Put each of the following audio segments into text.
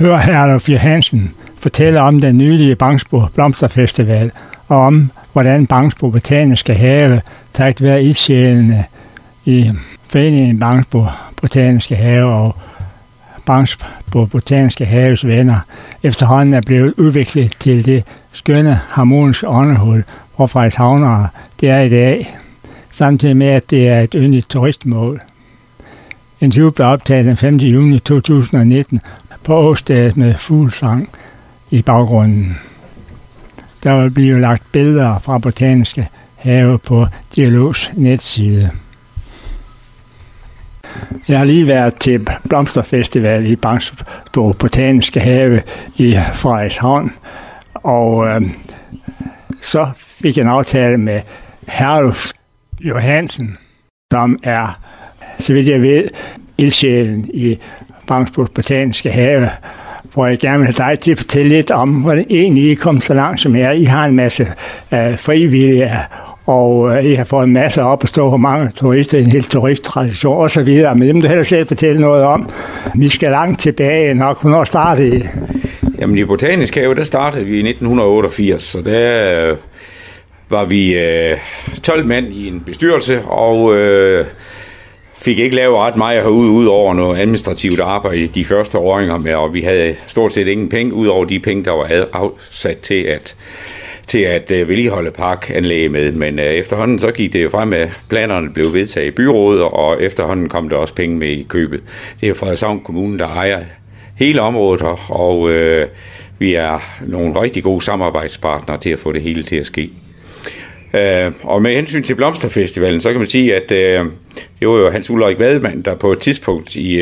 høre Herluf Johansen fortælle om den nylige Bangsbo Blomsterfestival og om, hvordan Bangsbo Botaniske Have takket være ildsjælene i foreningen Bangsbo Botaniske Have og Bangsbo Botaniske Haves venner efterhånden er blevet udviklet til det skønne harmoniske åndehul, hvor Frederikshavnere det er i dag, samtidig med at det er et yndigt turistmål. Interviewet blev optaget den 5. juni 2019 på åstedet med fuglesang i baggrunden. Der vil blive lagt billeder fra Botaniske Have på Dialogs netside. Jeg har lige været til Blomsterfestival i Bangsbo Botaniske Have i Frederikshavn, og så fik jeg en aftale med Herluf Johansen, som er, så vidt jeg ved, ildsjælen i Bangsbo Botaniske Have, hvor jeg gerne vil have dig til at fortælle lidt om, hvordan egentlig I kom så langt som I har en masse frivillige, og I har fået en masse op at stå for mange turister, en hel turisttradition og så videre. Men det må du heller selv fortælle noget om. Vi skal langt tilbage nok. Hvornår startede I? Jamen i Botanisk Have, der startede vi i 1988, så der var vi 12 mand i en bestyrelse, og fik ikke lavet ret meget herude, ud over noget administrativt arbejde de første åringer med, og vi havde stort set ingen penge, ud over de penge, der var afsat til at vedligeholde parkanlæg med. Men efterhånden så gik det jo frem, at planerne blev vedtaget i byrådet, og efterhånden kom der også penge med i købet. Det er jo Frederikshavn Kommune, der ejer hele området, og vi er nogle rigtig gode samarbejdspartnere til at få det hele til at ske. Og med hensyn til Blomsterfestivalen, så kan man sige, at det var jo Hans Ulrik Vademann, der på et tidspunkt i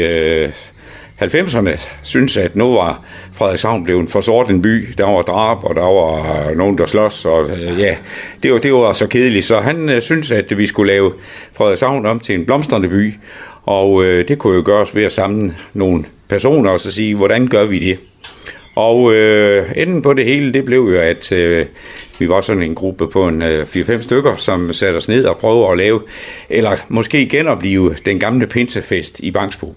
90'erne synes, at nu var Frederikshavn blevet for sort en by. Der var drab, og der var nogen, der slås, og det var så kedeligt. Så han synes, at vi skulle lave Frederikshavn om til en blomstrende by, og det kunne jo gøres ved at samle nogle personer og så sige, hvordan gør vi det? Og enden på det hele, det blev jo, at vi var sådan en gruppe på en 4-5 stykker, som satte os ned og prøvede at lave, eller måske genoplive den gamle pinsefest i Bangsbo.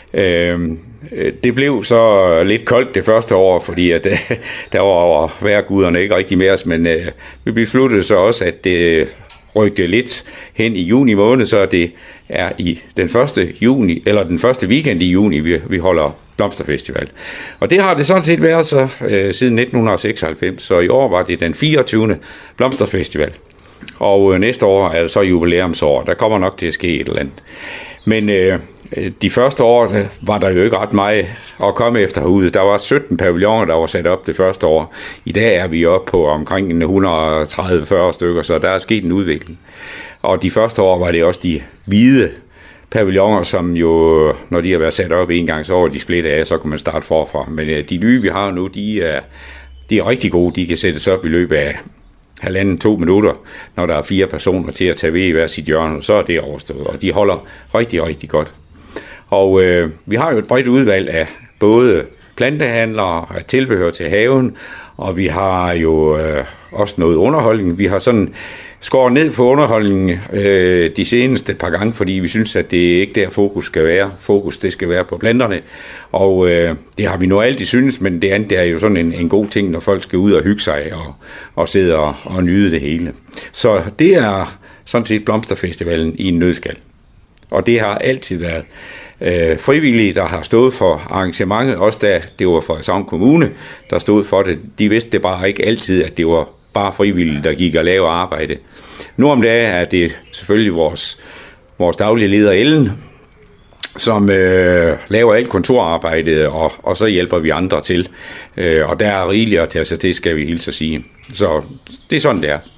Det blev så lidt koldt det første år, fordi at, der var vejrguderne ikke rigtig med os, men vi besluttede så også, at det rykte lidt hen i juni måned, så det er i den første weekend i juni, vi holder Blomsterfestival. Og det har det sådan set været så siden 1996, så i år var det den 24. Blomsterfestival. Og næste år er det så jubilæumsår. Der kommer nok til at ske et eller andet. Men de første år var der jo ikke ret meget at komme efter herude. Der var 17 pavilloner, der var sat op det første år. I dag er vi oppe på omkring 130-40 stykker, så der er sket en udvikling. Og de første år var det også de hvide pavilloner, som jo, når de har været sat op en gang, så var de splittet af, så kunne man starte forfra. Men de nye, vi har nu, de er rigtig gode. De kan sættes op i løbet af 1,5-2 minutter, når der er 4 personer til at tage ved i hver sit hjørne, så er det overstået, og de holder rigtig, rigtig godt. Og vi har jo et bredt udvalg af både plantehandlere, af tilbehør til haven, og vi har jo også noget underholdning. Vi har sådan skåret ned på underholdningen de seneste par gange, fordi vi synes, at det ikke der fokus skal være. Fokus, det skal være på planterne, og det har vi nu altid synes, men det andet det er jo sådan en god ting, når folk skal ud og hygge sig og sidde og nyde det hele. Så det er sådan set Blomsterfestivalen i en nødskal. Og det har altid været frivillige, der har stået for arrangementet, også da det var Frederikshavn Kommune, der stod for det. De vidste det bare ikke altid, at det var bare frivillige, der gik og lavede arbejde. Nu om dagen er det selvfølgelig vores daglige leder Ellen, som laver alt kontorarbejdet, og så hjælper vi andre til. Og der er rigeligt at tage sig til, skal vi hilse at sige. Så det er sådan, det er.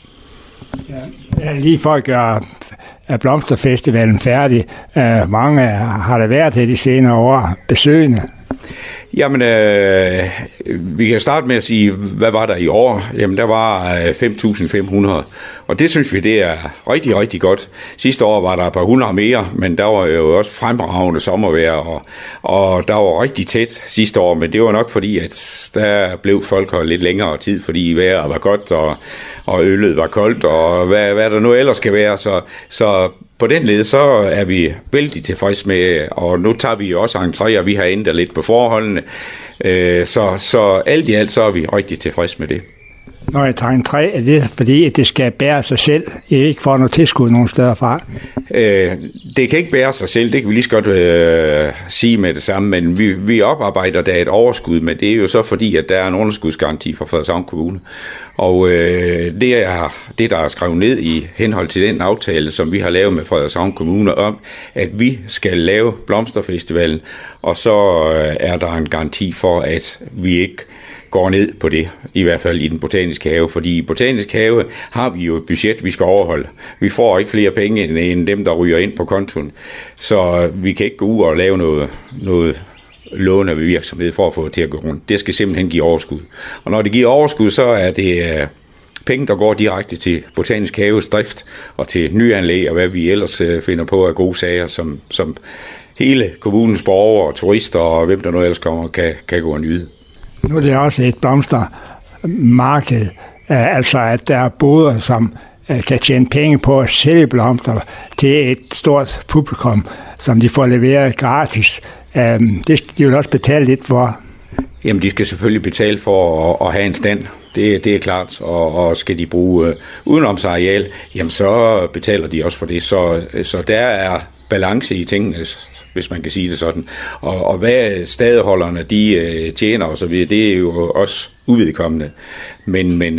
Ja, lige for at gøre Blomsterfestivalen færdig. Mange har der været her de senere år besøgende. Jamen, vi kan starte med at sige, hvad var der i år? Jamen, der var 5.500, og det synes vi, det er rigtig, rigtig godt. Sidste år var der et par 100 mere, men der var jo også fremragende sommervejr, og der var rigtig tæt sidste år, men det var nok fordi, at der blev folk her lidt længere tid, fordi vejret var godt, og øllet var koldt, og hvad der nu ellers skal være, så på den led, så er vi vældig tilfredse med, og nu tager vi også entré, og vi har ændret lidt på forholdene. Så alt i alt, så er vi rigtig tilfredse med det. Når jeg tager entré, er det fordi, at det skal bære sig selv? I ikke får noget tilskud nogen steder fra? Det kan ikke bære sig selv, det kan vi lige så godt sige med det samme, men vi oparbejder der et overskud, men det er jo så fordi, at der er en underskudsgaranti fra Frederikshavn Kommune. Og det er det, der er skrevet ned i henhold til den aftale, som vi har lavet med Frederikshavn Kommune om, at vi skal lave Blomsterfestivalen, og så er der en garanti for, at vi ikke går ned på det, i hvert fald i den botaniske have, fordi i botanisk have har vi jo et budget, vi skal overholde. Vi får ikke flere penge end dem, der ryger ind på kontoen, så vi kan ikke gå ud og lave noget låne ved virksomhed for at få det til at gå rundt. Det skal simpelthen give overskud. Og når det giver overskud, så er det penge, der går direkte til botanisk haves drift og til nyanlæg og hvad vi ellers finder på af gode sager, som hele kommunens borgere og turister og hvem der nu ellers kommer, kan gå og nyde. Nu er det også et blomstermarked, altså at der er boder, som kan tjene penge på at sælge blomster til et stort publikum, som de får leveret gratis. Det skal de jo også betale lidt for. Jamen, de skal selvfølgelig betale for at have en stand. Det er klart, og skal de bruge udenomsareal, jamen så betaler de også for det. Så der er balance i tingene, hvis man kan sige det sådan. Og hvad stadeholderne de tjener og så videre, det er jo også uvedkommende. Men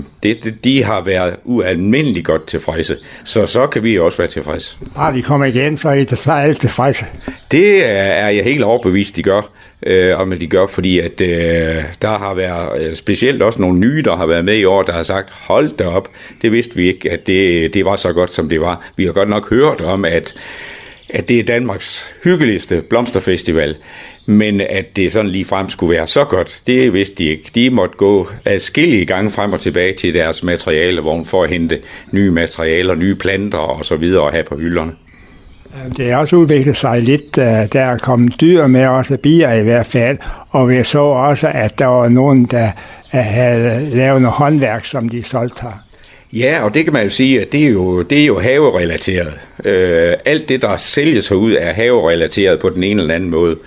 de har været ualmindeligt godt tilfredse, så kan vi også være tilfredse. De kommer igen, så er så alle tilfredse. Det er jeg helt overbevist, de gør. Og de gør, fordi at der har været specielt også nogle nye, der har været med i år, der har sagt, hold da op, det vidste vi ikke, at det var så godt, som det var. Vi har godt nok hørt om, at det er Danmarks hyggeligste blomsterfestival, men at det sådan lige frem skulle være så godt, det vidste de ikke. De måtte gå adskillige gange frem og tilbage til deres materialevogn for at hente nye materialer, nye planter og så videre og have på hylderne. Det er også udviklet sig lidt, der er kommet dyr med, også bier i hvert fald, og vi så også, at der var nogen, der havde lavet noget håndværk, som de solgte her. Ja, og det kan man jo sige, at det er jo haverelateret. Alt det, der sælges herude, er haverelateret på den ene eller anden måde.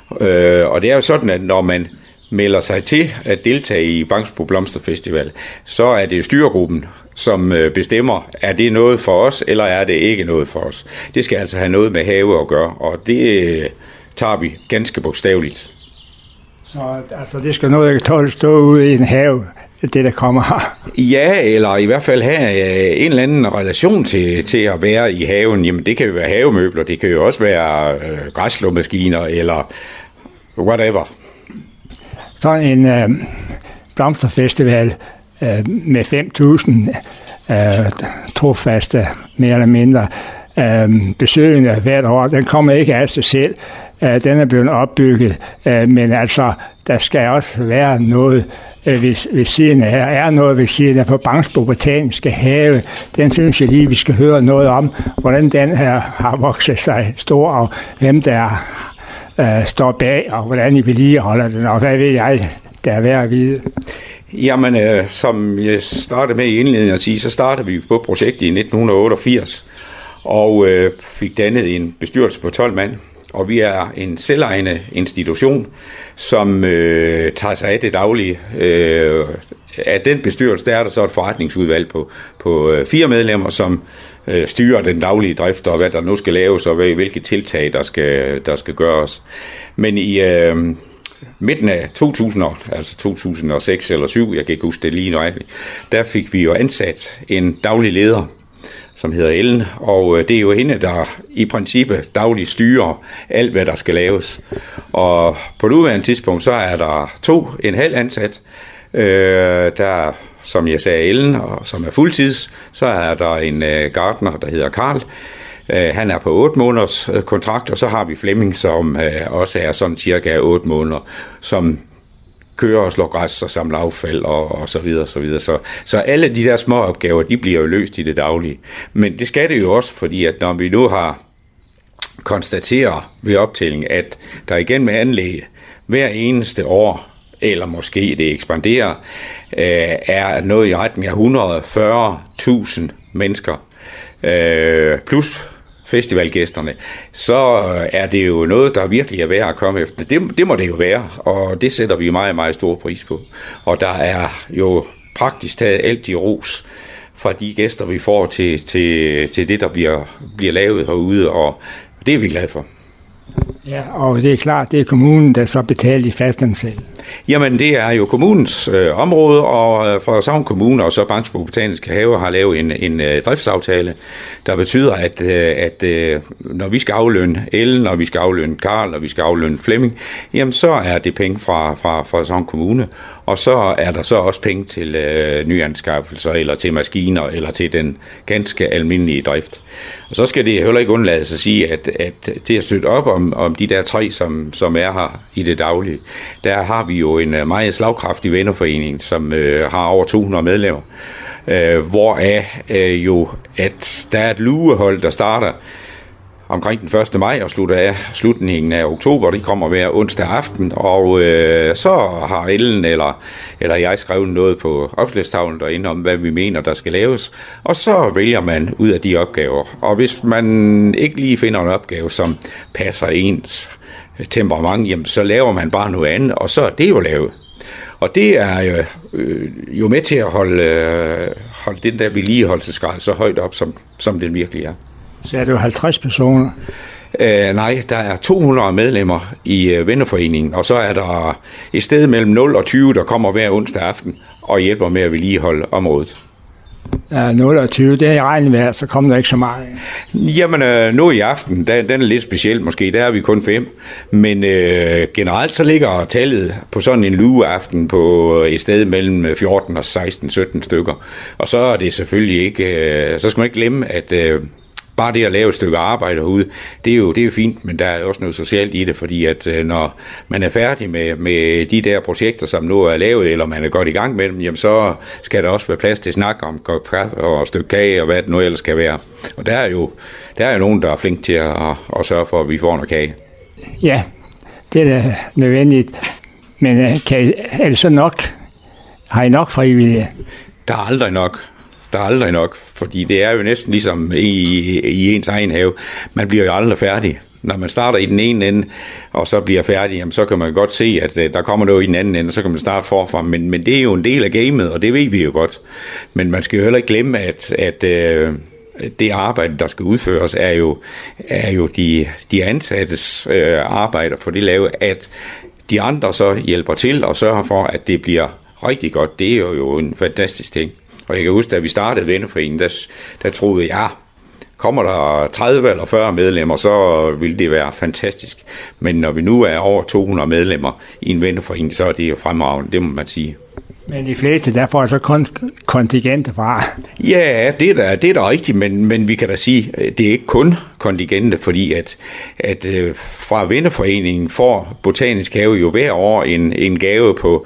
Og det er jo sådan, at når man melder sig til at deltage i Bangsbo Blomsterfestival, så er det jo styregruppen, som bestemmer, er det noget for os, eller er det ikke noget for os. Det skal altså have noget med have at gøre, og det tager vi ganske bogstaveligt. Så altså, det skal noget, jeg kan tåle stå ude i en have, det der kommer her? Ja, eller i hvert fald have en eller anden relation til at være i haven. Jamen, det kan jo være havemøbler, det kan jo også være græsslåmaskiner, eller whatever. Sådan en blomsterfestival med 5.000 trofaste, mere eller mindre, besøgende hvert år, den kommer ikke af sig selv. Den er blevet opbygget, men altså, der skal også være noget ved siden af her. Er noget ved siden af for Bangsbo Botaniske Have. Den synes jeg lige, vi skal høre noget om, hvordan den her har vokset sig stor, og hvem der står bag, og hvordan I vedligeholder den, og hvad ved jeg, der er værd at vide. Jamen, som jeg startede med i indledningen at sige, så startede vi på projektet i 1988, og fik dannet en bestyrelse på 12 mand. Og vi er en selvejende institution, som tager sig af det daglige. Af den bestyrelse, der er der så et forretningsudvalg på 4 medlemmer, som styrer den daglige drift, og hvad der nu skal laves, og hvilke tiltag, der skal gøres. Men i midten af 2000, altså 2006 eller 2007, jeg kan ikke huske det lige nøjagtigt, der fik vi jo ansat en daglig leder, som hedder Ellen, og det er jo hende, der i princippet dagligt styrer alt, hvad der skal laves. Og på nuværende tidspunkt, så er der 2,5 ansat, der, som jeg sagde, Ellen, og som er fuldtids. Så er der en gartner, der hedder Karl. Han er på 8 måneders kontrakt, og så har vi Flemming, som også er sådan cirka 8 måneder, som kører og slår græs og samler affald og så videre, så videre. Så alle de der små opgaver, de bliver jo løst i det daglige. Men det skal det jo også, fordi at når vi nu har konstateret ved optælling, at der igen med anlæg hver eneste år, eller måske det ekspanderer, er noget i retning af 140.000 mennesker, plus festivalgæsterne, så er det jo noget, der virkelig er værd at komme efter. Det må det jo være, og det sætter vi meget, meget stor pris på. Og der er jo praktisk taget alt i ros fra de gæster, vi får til det, der bliver lavet herude, og det er vi glade for. Ja, og det er klart, det er kommunen, der så betaler de fastansatte. Jamen, det er jo kommunens område, og Frederikshavn Kommune og så Bangsbo Botaniske Have har lavet en driftsaftale, der betyder, at når vi skal aflønne Ellen, og vi skal aflønne Karl, og vi skal aflønne Flemming, jamen så er det penge fra Frederikshavn Kommune, og så er der så også penge til nyanskaffelser, eller til maskiner, eller til den ganske almindelige drift. Og så skal det heller ikke undlades at sige, at til at støtte op om de der 3, som er her i det daglige, der har vi jo en meget slagkraftig vennerforening, som har over 200 medlemmer, hvoraf jo, at der er et lugehold, der starter omkring den 1. maj og slutter af slutningen af oktober. Det kommer hver onsdag aften, og så har Ellen eller jeg skrevet noget på opslagstavlen derinde om, hvad vi mener, der skal laves, og så vælger man ud af de opgaver. Og hvis man ikke lige finder en opgave, som passer ens temperament, jamen, så laver man bare noget andet, og så er det jo lavet. Og det er jo med til at holde den der vedligeholdelsesgrad så højt op, som den virkelig er. Så er det jo 50 personer? Nej, der er 200 medlemmer i vennerforeningen, og så er der et sted mellem 0 og 20, der kommer hver onsdag aften og hjælper med at vedligeholde området. 0 og 20, det er jeg regnet med, så kommer der ikke så meget. Jamen, nu i aften, den er lidt speciel måske, der er vi kun 5, men generelt så ligger tallet på sådan en lugeaften på et sted mellem 14 og 16-17 stykker, og så er det selvfølgelig ikke, så skal man ikke glemme, at bare det at lave et stykke arbejde herude, det er jo fint, men der er også noget socialt i det, fordi at når man er færdig med de der projekter, som nu er lavet, eller man er godt i gang med dem, jamen så skal der også være plads til snak om kop kaffe og et stykke kage og hvad det nu ellers skal være. Og der er jo nogen, der er flink til at sørge for, at vi får noget kage. Ja, det er da nødvendigt. Men er det så nok? Har I nok frivillige? Der er aldrig nok. Der er aldrig nok, fordi det er jo næsten ligesom i ens egen have. Man bliver jo aldrig færdig. Når man starter i den ene ende, og så bliver færdig, jamen, så kan man godt se, at der kommer noget i den anden ende, og så kan man starte forfra. Men det er jo en del af gamet, og det ved vi jo godt. Men man skal jo heller ikke glemme, at det arbejde, der skal udføres, er jo de ansattes arbejde for det lave, at de andre så hjælper til og sørger for, at det bliver rigtig godt. Det er jo en fantastisk ting. Og jeg kan huske, da vi startede vennerforeningen, der troede jeg, kommer der 30 eller 40 medlemmer, så vil det være fantastisk. Men når vi nu er over 200 medlemmer i en vennerforening, så er det jo fremragende, det må man sige. Men de fleste, der får så kun kontingenter fra. Ja, det er da rigtigt, men vi kan da sige, det er ikke kun kontingenter, fordi at fra vennerforeningen får Botanisk Have jo hver år en gave på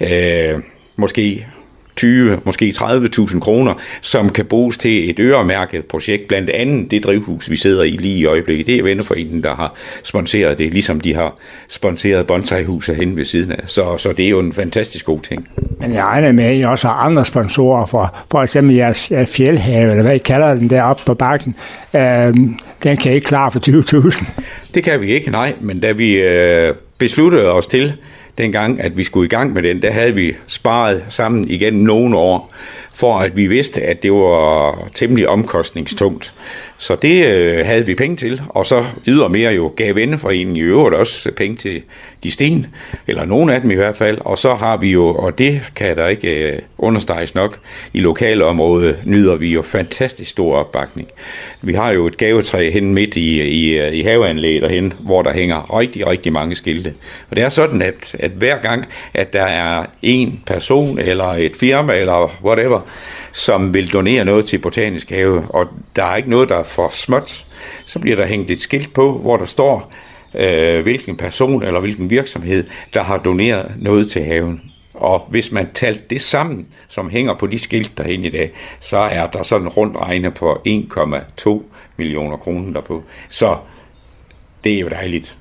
måske 20, måske 30.000 kroner, som kan bruges til et øremærket projekt, blandt andet det drivhus, vi sidder i lige i øjeblikket. Det er vennerforeningen, der har sponsoreret det, ligesom de har sponsoreret bonsaihuset hen ved siden af. Så det er jo en fantastisk god ting. Men jeg regner med, at I også har andre sponsorer for eksempel jeres fjeldhave, eller hvad I kalder den deroppe på bakken. Den kan I ikke klare for 20.000. Det kan vi ikke, nej, men da vi besluttede os til dengang, at vi skulle i gang med den, der havde vi sparet sammen igen nogle år, for at vi vidste, at det var temmelig omkostningstungt. Så det havde vi penge til, og så ydermere jo gav vennerforeningen i øvrigt også penge til de sten, eller nogle af dem i hvert fald, og så har vi jo, og det kan der ikke understreges nok, i lokalområdet nyder vi jo fantastisk stor opbakning. Vi har jo et gavetræ hen midt i haveanlægget derhen, hvor der hænger rigtig, rigtig mange skilte. Og det er sådan, at hver gang, at der er en person, eller et firma, eller whatever, som vil donere noget til Botanisk Have, og der er ikke noget, der er for småt, så bliver der hængt et skilt på, hvor der står, hvilken person eller hvilken virksomhed, der har doneret noget til haven. Og hvis man talte det sammen, som hænger på de skilt derhen i dag, så er der sådan rundt regnet på 1,2 millioner kroner derpå. Så det er jo dejligt.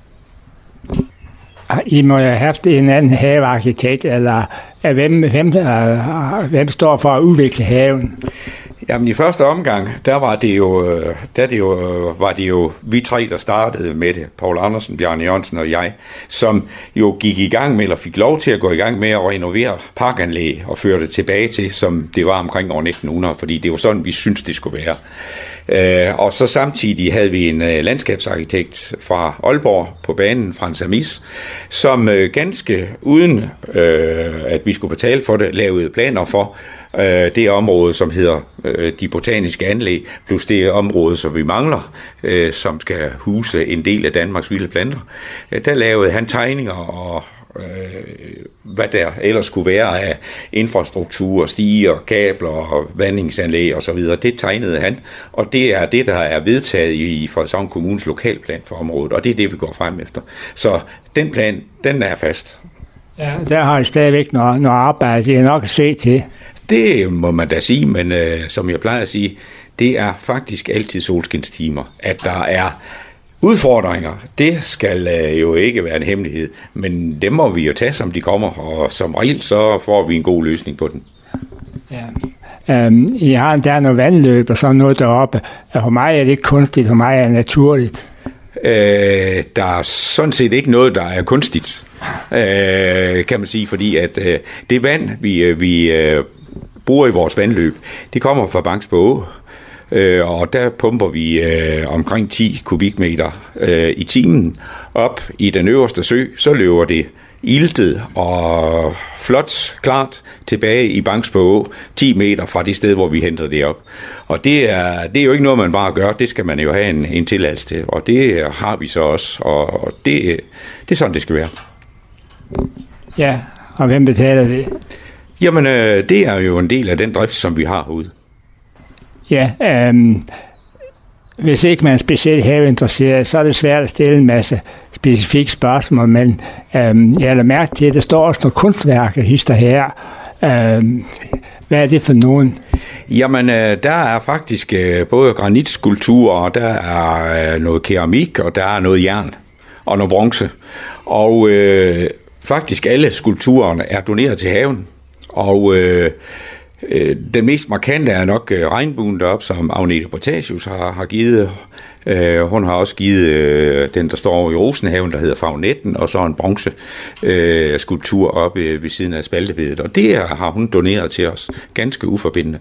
I må have haft en anden havearkitekt, eller hvem står for at udvikle haven? Jamen i første omgang, der var det jo vi tre, der startede med det. Poul Andersen, Bjarne Jørgensen og jeg, som jo gik i gang med, eller fik lov til at gå i gang med at renovere parkanlæg og føre det tilbage til, som det var omkring år 1900, fordi det var sådan, vi synes det skulle være. Og så samtidig havde vi en landskabsarkitekt fra Aalborg på banen, Frans Amis, som ganske uden at vi skulle betale for det, lavede planer for det område, som hedder de botaniske anlæg, plus det område, som vi mangler, som skal huse en del af Danmarks vilde planter. Der lavede han tegninger og hvad der ellers skulle være af infrastruktur, stiger, kabler og vandingsanlæg og så videre. Det tegnede han, og det er det, der er vedtaget i Frederikshavn Kommunes lokalplan for området, og det er det, vi går frem efter. Så den plan, den er fast. Ja, der har I stadigvæk noget arbejde, det er nok at se til. Det må man da sige, men som jeg plejer at sige, det er faktisk altid solskinstimer, at der er udfordringer. Det skal jo ikke være en hemmelighed, men dem må vi jo tage, som de kommer, og som regel så får vi en god løsning på den. Ja. I har der noget vandløb og sådan noget deroppe. For mig er det ikke kunstigt, for mig er det naturligt. Der er sådan set ikke noget, der er kunstigt, kan man sige, fordi at det vand, vi bruger i vores vandløb, det kommer fra Bangsbo Å, og der pumper vi omkring 10 kubikmeter i timen op i den øverste sø, så løber det iltet og flot, klart tilbage i Bangsbo Å, 10 meter fra det sted, hvor vi henter det op. Og det er jo ikke noget, man bare gør, det skal man jo have en tilladelse til, og det har vi så også, og det er sådan, det skal være. Ja, og hvem betaler det? Jamen, det er jo en del af den drift, som vi har herude. Ja, hvis ikke man er specielt haveinteresseret, så er det svært at stille en masse specifikke spørgsmål, men jeg har mærket til, at der står også nogle kunstværker, hister her. Hvad er det for nogen? Jamen, der er faktisk både granitskulpturer, og der er noget keramik, og der er noget jern og noget bronze. Og faktisk alle skulpturerne er doneret til haven, og den mest markante er nok regnbuen deroppe, som Agnete Portasius har givet. Hun har også givet den, der står i Rosenhaven, der hedder Fagnetten, og så en bronze skulptur oppe ved siden af spaltebedet. Og det har hun doneret til os, ganske uforbindende.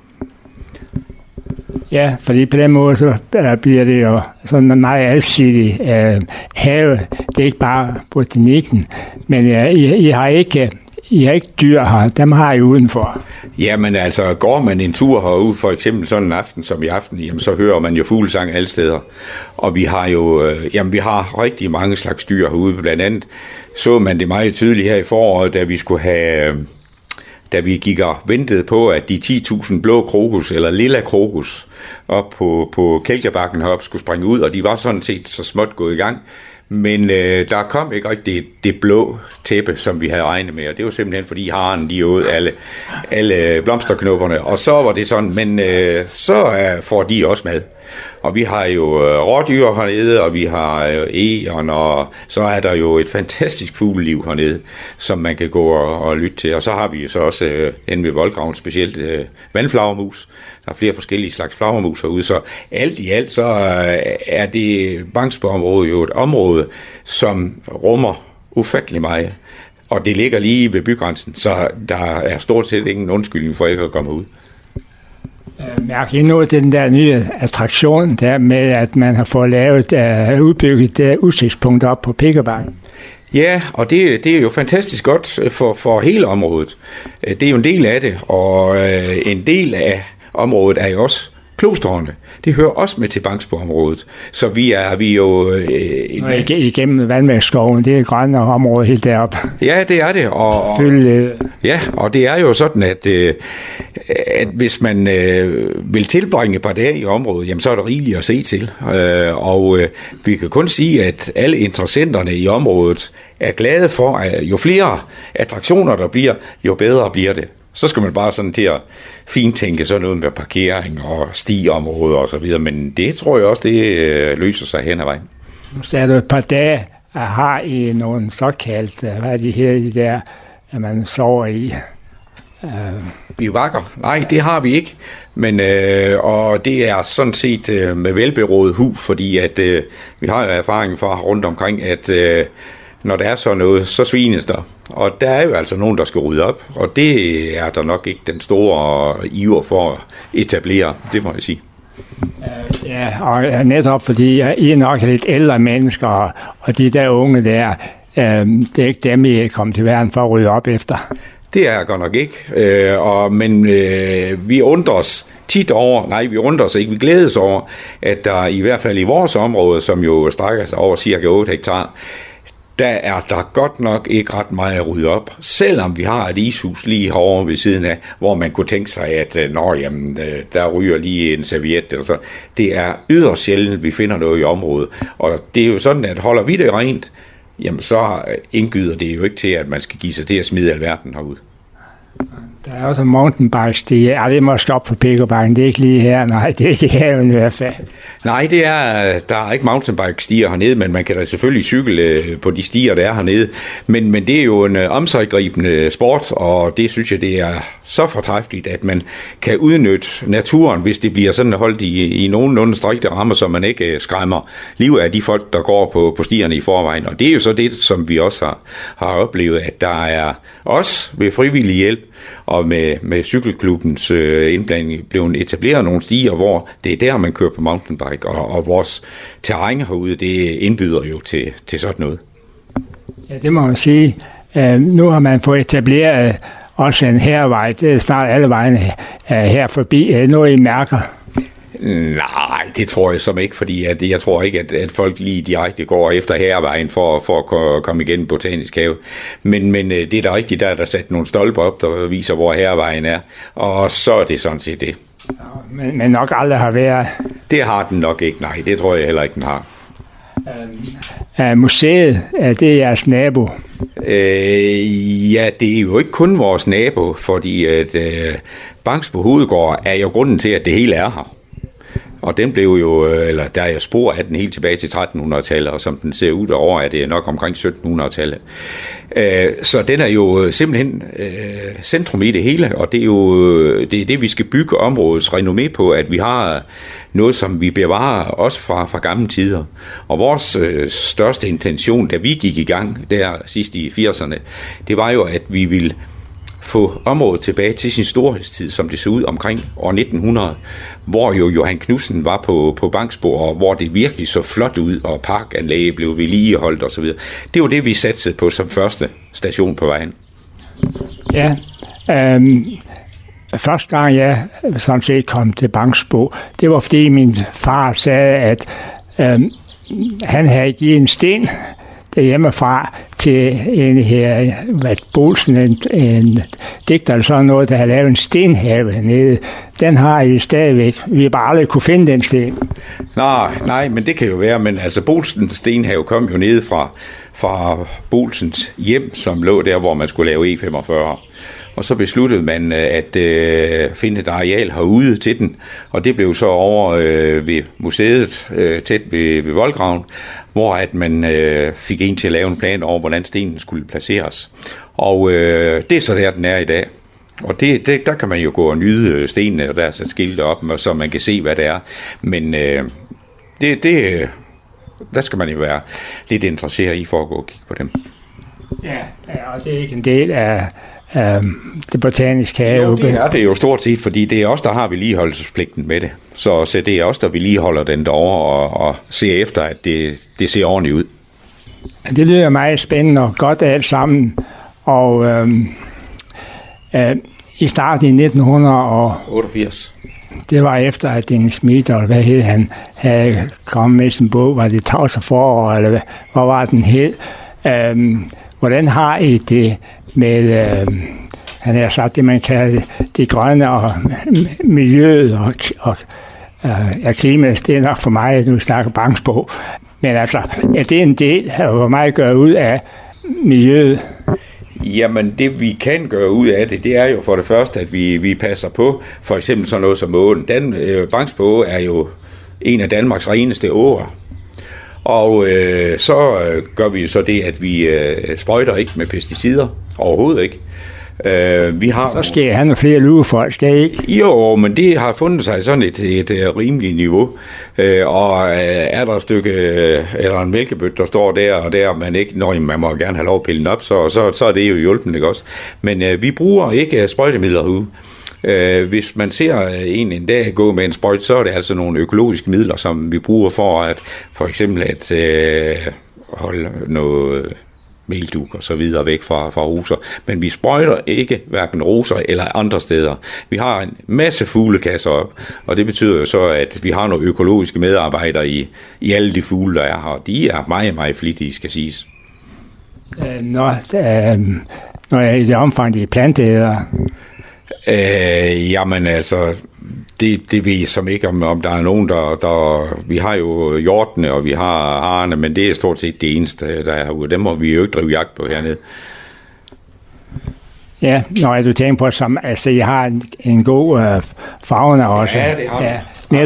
Ja, fordi på den måde så bliver det jo sådan en meget alsidig have. Det er ikke bare botanikken, men I har ikke dyr her, dem har I udenfor. Jamen altså, går man en tur herude, for eksempel sådan en aften som i aften, jamen, så hører man jo fuglesang alle steder. Og vi har jo, vi har rigtig mange slags dyr herude, blandt andet så man det meget tydeligt her i foråret, da vi gik og ventede på, at de 10.000 blå krokus, eller lilla krokus, op på Kælkebakken heroppe skulle springe ud, og de var sådan set så småt gået i gang. Men der kom ikke rigtig det blå tæppe, som vi havde regnet med, og det var simpelthen fordi haren, de åd alle blomsterknopperne, og så var det sådan, men så får de også mad. Og vi har jo rådyr hernede, og vi har egern, og så er der jo et fantastisk fugleliv hernede, som man kan gå og lytte til. Og så har vi så også inde ved voldgraven specielt vandflagermus. Der er flere forskellige slags flagermus herude, så alt i alt så er det Bangsbo-området jo et område, som rummer ufattelig meget. Og det ligger lige ved bygrænsen, så der er stort set ingen undskyldning for ikke at komme ud. Mærk I nu den der nye attraktion der med, at man har fået lavet udbygget udsigtspunkt op på Pikkebakken? Ja, og det er jo fantastisk godt for hele området. Det er jo en del af det, og en del af området er jo også klostrene. Det hører også med til Bangsbo-området. Så vi er jo... igennem Vandmærkskoven, det er et grønne område helt deroppe. Ja, det er det. Ja, og det er jo sådan, at hvis man vil tilbringe et par dage i området, jamen så er der rigeligt at se til. Og vi kan kun sige, at alle interessenterne i området er glade for, at jo flere attraktioner der bliver, jo bedre bliver det. Så skal man bare sådan til at fintænke sådan noget med parkering og stiområder og så videre, men det tror jeg også, det løser sig hen ad vejen. Nu er det et par dage, at har I nogle såkaldt, hvad er de her, de der, at man sover i? Bivakker? Nej, det har vi ikke. Men, og det er sådan set med velberådet hus, fordi at, vi har jo erfaring fra rundt omkring, at når der er sådan noget, så svines der. Og der er jo altså nogen, der skal rydde op, og det er der nok ikke den store iver for at etablere, det må jeg sige. Ja, og netop fordi I er nok lidt ældre mennesker, og de der unge der, det er ikke dem, I er kommet til verden for at rydde op efter. Det er godt nok ikke, men vi undrer os tit over, nej, vi undrer os ikke, vi glædes over, at der i hvert fald i vores område, som jo strækker sig over cirka 8 hektar, der er der godt nok ikke ret meget at rydde op, selvom vi har et ishus lige herovre ved siden af, hvor man kunne tænke sig, at der ryger lige en serviet eller så. Det er yderst sjældent, vi finder noget i området, og det er jo sådan, at holder vi det rent, jamen så indgyder det jo ikke til, at man skal give sig til at smide alverden herud. Der er også mountainbikes, det er måske op på Pikkerbakken, det er ikke lige her, nej, det er ikke her i hvert fald. Nej, der er ikke mountainbike-stier hernede, men man kan da selvfølgelig cykle på de stier, der er hernede. Men det er jo en omsiggribende sport, og det synes jeg, det er så fortræffeligt, at man kan udnytte naturen, hvis det bliver sådan holdt i nogenlunde strikte rammer, så man ikke skræmmer livet af de folk, der går på stierne i forvejen. Og det er jo så det, som vi også har oplevet, at der er også ved frivillig hjælp, og med cykelklubbens indblanding blevet etableret nogle stier, hvor det er der, man kører på mountainbike, og vores terræn herude, det indbyder jo til sådan noget. Ja, det må man sige. Nu har man fået etableret også en hervej, det er snart alle vejene her forbi. Er det noget, I mærker? Nej, det tror jeg som ikke, fordi jeg tror ikke, at folk lige direkte går efter hervejen for at komme igen i Botanisk Have. Men det er da rigtigt, der er der sat nogle stolper op, der viser, hvor hervejen er, og så er det sådan set det. Men nok aldrig har været. Det har den nok ikke, nej, det tror jeg heller ikke, den har. Museet, det er jeres nabo? Ja, det er jo ikke kun vores nabo, fordi at Bangsbo Hovedgård er jo grunden til, at det hele er her. Og den blev jo, eller der er spor af den helt tilbage til 1300-tallet, og som den ser ud over, er det nok omkring 1700-tallet. Så den er jo simpelthen centrum i det hele, og det er jo det, vi skal bygge områdets renommé på, at vi har noget, som vi bevarer også fra gamle tider. Og vores største intention, da vi gik i gang der sidst i 80'erne, det var jo, at vi ville få området tilbage til sin storhedstid, som det så ud omkring år 1900, hvor jo Johan Knudsen var på Bangsbo, og hvor det virkelig så flot ud, og parkanlæg blev vedligeholdt osv. Det var det, vi satsede på som første station på vejen. Ja, første gang jeg sådan set kom til Bangsbo, det var fordi min far sagde, at han havde givet en sten hjemmefra til en her, Bolsen, en digter eller sådan noget, der har lavet en stenhave nede. Den har I stadigvæk. Vi har bare aldrig kunne finde den sten. Nej, men det kan jo være, men altså Bolsens stenhave kom jo nede fra Bolsens hjem, som lå der, hvor man skulle lave E45. Og så besluttede man at finde et areal herude til den, og det blev så over ved museet, tæt ved voldgraven, hvor at man fik en til at lave en plan over, hvordan stenen skulle placeres. Og det er så der, den er i dag. Og der kan man jo gå og nyde stenene, og der er sat skilte op, så man kan se, hvad det er. Men der skal man jo være lidt interesseret i for at gå og kigge på dem. Ja, og det er ikke en del af det Botaniske Have. Jo, det er det jo stort set, fordi det er os, der har vedligeholdelsespligten med det. Så det er os, der vedligeholder den derovre og ser efter, at det ser ordentligt ud. Det lyder meget spændende og godt alt sammen. Og i starten i 1988, det var efter, at Dennis Schmidt, eller hvad hed han, havde kommet med sin bog, var det Tavs forår, eller hvad var den hed? Hvordan har I det med, han har sagt det, man kalder det grønne og miljøet og klimaet, det er nok for mig, at nu snakker Bangsbo. Men altså, er det en del, hvor meget gør ud af miljøet? Jamen, det vi kan gøre ud af det er jo for det første, at vi passer på, for eksempel sådan noget som åen. Bangsbo er jo en af Danmarks reneste åer. Og så gør vi så det, at vi sprøjter ikke med pesticider, overhovedet ikke. Så skal jeg have nogle flere lugefolk, skal jeg ikke? Jo, men det har fundet sig sådan et rimeligt niveau. Og er der et stykke, eller en mælkebøtte, der står der og der, man ikke, når man må gerne have lov at pille den op, så er det jo hjulpende, ikke også? Men vi bruger ikke sprøjtemidler herude. Hvis man ser en dag gå med en sprøjt, så er det altså nogle økologiske midler, som vi bruger for eksempel at holde noget melduk og så videre væk fra roser. Men vi sprøjter ikke hverken roser eller andre steder. Vi har en masse fuglekasser op, og det betyder jo så, at vi har nogle økologiske medarbejdere i alle de fugle, der er her. De er meget, meget flittige, skal siges. Når jeg i det omfang, de er planteædere? Jamen altså, det ved jeg som ikke, om der er nogen, der... Vi har jo hjortene, og vi har harerne, men det er stort set det eneste, der er herude. Dem må vi jo ikke drive jagt på hernede. Ja, når du tænker på, som altså, I har en god fauna også. Ja, det har ja.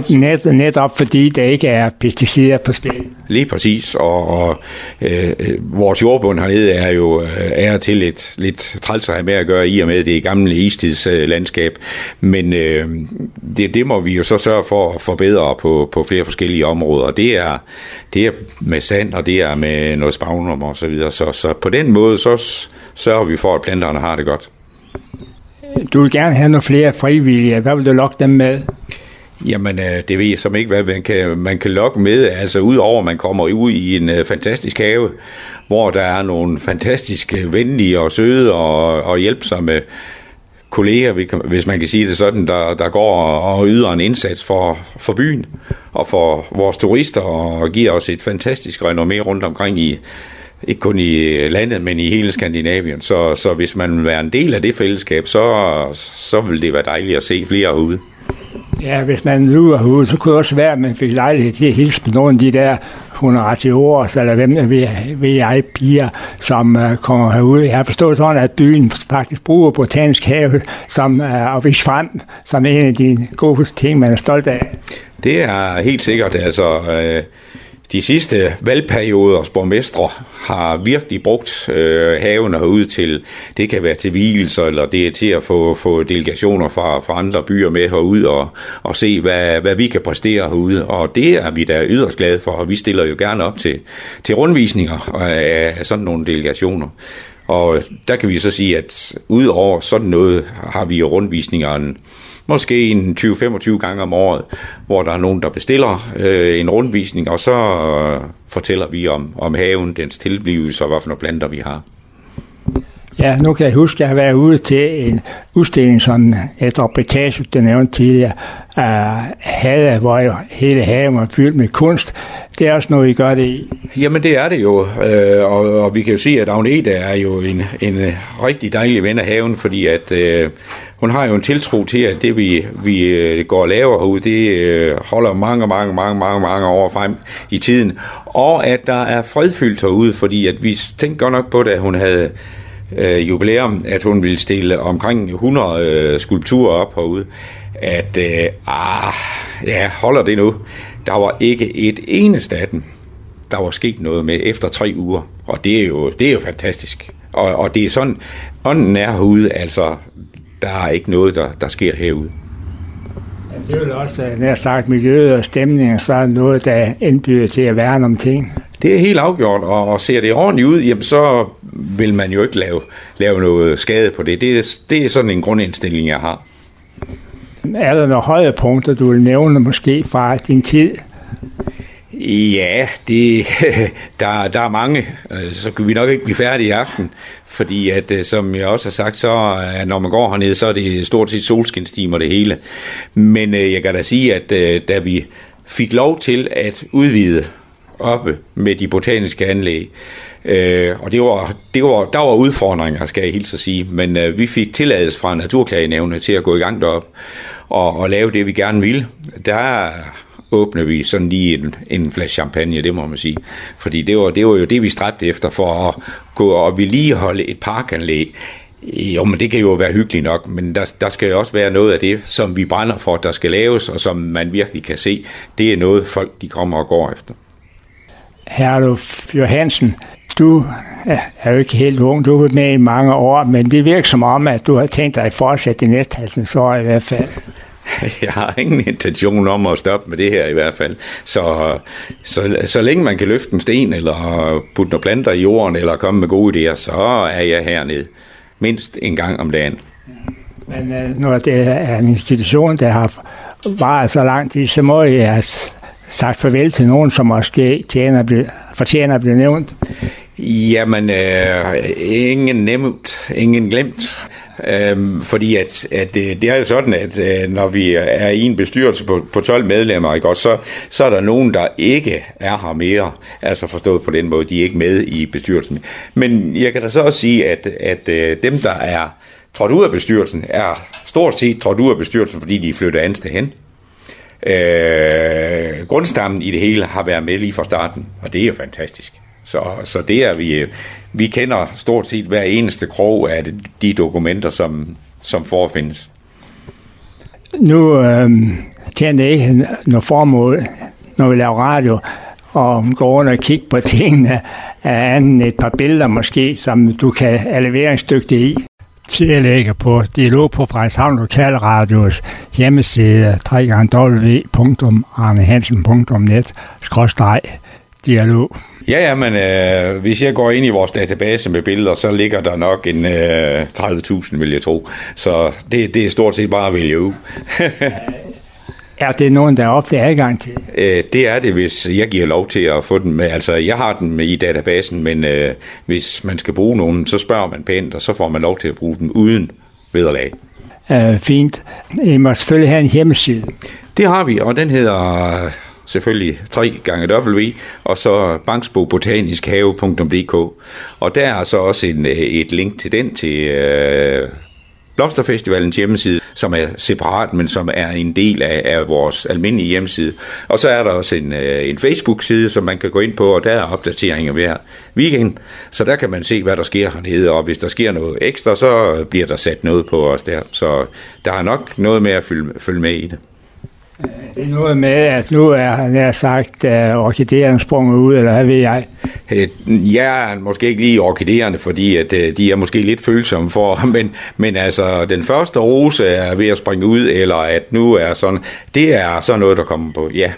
Netop fordi der ikke er pesticider på spil. Lige præcis, og vores jordbund hernede er jo til lidt træls at have med at gøre, i og med det gamle istidslandskab. Men det må vi jo så sørge for at forbedre på flere forskellige områder. Det er med sand, og det er med noget spagnum og så videre. Så på den måde, så sørger vi for, at planterne har det godt. Du vil gerne have nogle flere frivillige. Hvad vil du lokke dem med? Jamen, det ved jeg som ikke, hvad man kan lokke med. Altså, udover at man kommer ud i en fantastisk have, hvor der er nogle fantastisk venlige og søde og hjælpsomme kolleger, hvis man kan sige det sådan, der går og yder en indsats for byen og for vores turister, og giver os et fantastisk renommé rundt omkring ikke kun i landet, men i hele Skandinavien. Så hvis man vil være en del af det fællesskab, så vil det være dejligt at se flere herude. Ja, hvis man lurer herude, så kunne det også være, at man fik lejlighed til at hilse på nogle af de der honoratiores, eller hvem ved piger, som kommer herude. Jeg har forstået sådan, at byen faktisk bruger Botanisk Have og vise frem som en af de gode ting, man er stolt af. Det er helt sikkert, altså... De sidste valgperioders borgmestre har virkelig brugt haven herude til, det kan være til hvigelser, eller det er til at få delegationer fra andre byer med herude og se, hvad vi kan præstere herude. Og det er vi da yderst glade for, og vi stiller jo gerne op til rundvisninger af sådan nogle delegationer. Og der kan vi så sige, at udover sådan noget har vi jo rundvisningerne måske en 20-25 gange om året, hvor der er nogen, der bestiller en rundvisning, og så fortæller vi om haven, dens tilblivelse og hvad for nogle planter vi har. Ja, nu kan jeg huske, at jeg har været ude til en udstilling, sådan et reportage, der nævnte tidligere, havde, hvor jo hele haven var fyldt med kunst. Det er også noget, I gør det i. Jamen, det er det jo, og vi kan jo sige, at Agnete er jo en rigtig dejlig ven af haven, fordi at hun har jo en tiltro til, at det vi går og laver herude, det holder mange år frem i tiden, og at der er fredfyldt herude, fordi at vi tænkte godt nok på det, at hun havde jubilæum, at hun ville stille omkring 100 skulpturer op herude, at holder det nu. Der var ikke et eneste af dem, der var sket noget med efter 3 uger, og det er jo fantastisk. Og det er sådan, ånden er herude, altså der er ikke noget, der sker herude. Ja, det er jo også, når jeg sagt miljøet og stemningen, så er noget, der indbyder til at værne om ting. Det er helt afgjort, og ser det ordentligt ud, jamen så vil man jo ikke lave noget skade på det. Det er sådan en grundindstilling, jeg har. Er der nogle højdepunkter, du vil nævne måske fra din tid? Ja, der er mange. Så kan vi nok ikke blive færdige i aften, fordi at, som jeg også har sagt, så når man går hernede, så er det stort set solskinstimer det hele. Men jeg kan da sige, at da vi fik lov til at udvide oppe med de botaniske anlæg, og der var udfordringer, skal jeg hilse at sige, men vi fik tilladelse fra Naturklagenævnet til at gå i gang derop og lave det, vi gerne ville. Der åbner vi sådan lige en flaske champagne, det må man sige, fordi det var jo det, vi stræbte efter for at gå og vedligeholde et parkanlæg. Jo, men det kan jo være hyggeligt nok, men der skal jo også være noget af det, som vi brænder for, der skal laves, og som man virkelig kan se. Det er noget, folk de kommer og går efter. Herluf Johansen, Du er jo ikke helt ung, du har været med i mange år, men det virker som om, at du har tænkt dig at fortsætte de næste 50 år i hvert fald. Jeg har ingen intention om at stoppe med det her i hvert fald. Så længe man kan løfte en sten, eller putte nogle planter i jorden, eller komme med gode idéer, så er jeg hernede mindst en gang om dagen. Men når det er en institution, der har varet så lang tid, så må jeg have sagt farvel til nogen, som måske fortjener at blive nævnt. Jamen, ingen nemt, ingen glemt. Fordi at det er jo sådan, at når vi er i en bestyrelse på 12 medlemmer, ikke, så er der nogen, der ikke er her mere. Altså forstået på den måde, de er ikke med i bestyrelsen. Men jeg kan da så også sige, at dem, der er trådt ud af bestyrelsen, er stort set trådt ud af bestyrelsen, fordi de er flyttet andet sted hen. Grundstammen i det hele har været med lige fra starten, og det er jo fantastisk. Så det er vi kender stort set hver eneste krog af de dokumenter, som forefindes. Nu tjener det ikke noget formål, når vi laver radio, og gå rundt og kigge på tingene af andet et par billeder måske, som du kan er leveringsdygtig i. Tillægger på Dialog på Frederikshavn Lokalradios hjemmeside www.arnehansen.net/dialog. Ja, men hvis jeg går ind i vores database med billeder, så ligger der nok en 30.000, vil jeg tro. Så det er stort set bare at vælge ud. Er det nogen, der er offentlig adgang til? Det er det, hvis jeg giver lov til at få den med. Altså, jeg har den med i databasen, men hvis man skal bruge nogen, så spørger man pænt, og så får man lov til at bruge den uden vederlag. Fint. I må selvfølgelig have en hjemmeside. Det har vi, og den hedder selvfølgelig 3W, og så bangsbobotaniskehave.dk. Og der er så også et link til den til Blomsterfestivalens hjemmeside, som er separat, men som er en del af vores almindelige hjemmeside. Og så er der også en Facebook-side, som man kan gå ind på, og der er opdateringer hver weekend. Så der kan man se, hvad der sker hernede, og hvis der sker noget ekstra, så bliver der sat noget på os der. Så der er nok noget med at følge med i det. Det er noget med, at nu er sagt, at orkidéerne sprunget ud, eller hvad ved jeg? Ja, måske ikke lige orkidéerne, fordi at de er måske lidt følsomme for, men altså den første rose er ved at springe ud, eller at nu er sådan, det er sådan noget, der kommer på, ja.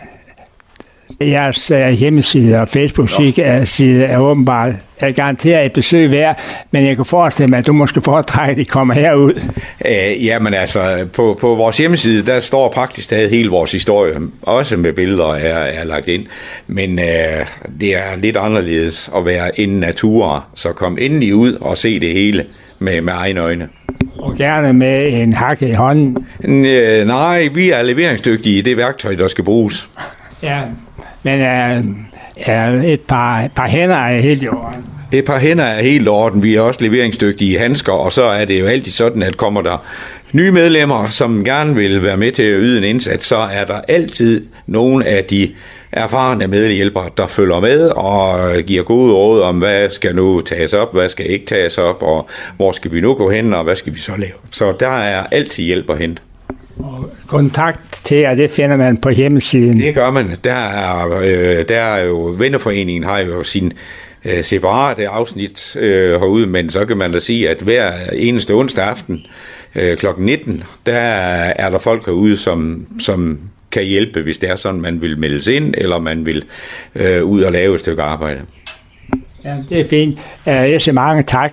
Jeres hjemmeside og Facebook-side er åbenbart garanteret et besøg værd, men jeg kan forestille mig, at du måske foretrækker, at de kommer herud. Jamen altså, på vores hjemmeside, der står praktisk taget hele vores historie, også med billeder er lagt ind, men det er lidt anderledes at være en natur, så kom endelig ud og se det hele med egne øjne. Og gerne med en hakke i hånden? Nej, vi er leveringsdygtige i det værktøj, der skal bruges. Ja, men et par hænder er helt i orden. Et par hænder er helt i orden. Vi er også leveringsdygtige handsker, og så er det jo altid sådan, at kommer der nye medlemmer, som gerne vil være med til at yde en indsats, så er der altid nogle af de erfarne medhjælpere, der følger med og giver gode råd om, hvad skal nu tages op, hvad skal ikke tages op, og hvor skal vi nu gå hen, og hvad skal vi så lave. Så der er altid hjælp at hente. Og kontakt til jer, det finder man på hjemmesiden. Det gør man. Der er jo Vennerforeningen har jo sin separate afsnit herude, men så kan man da sige, at hver eneste onsdag aften kl. 19, der er der folk herude, som kan hjælpe, hvis det er sådan, man vil meldes ind, eller man vil ud og lave et stykke arbejde. Ja, det er fint. Jeg siger mange tak.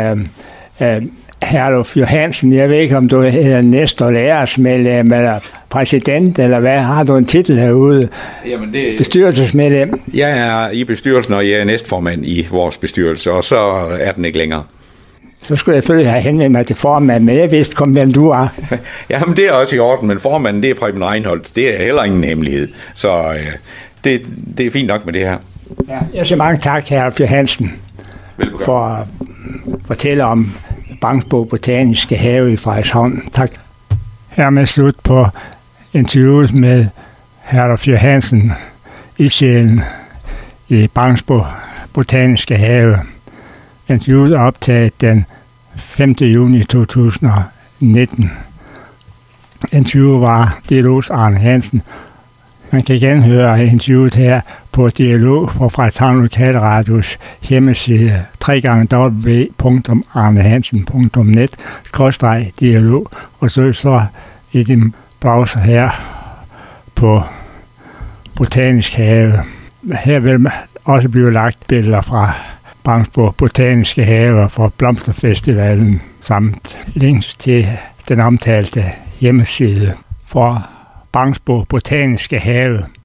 Herluf Johansen, jeg ved ikke, om du hedder næste lærersmedlem eller præsident, eller hvad? Har du en titel herude? Jamen bestyrelsesmedlem? Jeg er i bestyrelsen, og jeg er næstformand i vores bestyrelse, og så er den ikke længere. Så skulle jeg selvfølgelig have henvendt mig til formanden, men jeg vidste kun, hvem du er. Jamen, det er også i orden, men formanden, det er Preben Reinholdt. Det er heller ingen hemmelighed. Så det er fint nok med det her. Ja, jeg siger mange tak, Herluf Johansen, for at fortælle om Bangsbo Botaniske Have i Frederikshavn. Tak. Hermed slut på interviewet med Herluf Johansen, ildsjælen i Bangsbo Botaniske Have. Interviewet er optaget den 5. juni 2019. Interviewet var Dialogs Arne Hansen. Man kan igen høre interviewet her på dialog på Frederikshavn Lokalradios hjemmeside www.arnehansen.net/dialog, og så i din browser her på Botanisk Have. Her vil også blive lagt billeder fra Bangsbo Botaniske Have for Blomsterfestivalen, samt links til den omtalte hjemmeside for Bangsbo Botaniske Have.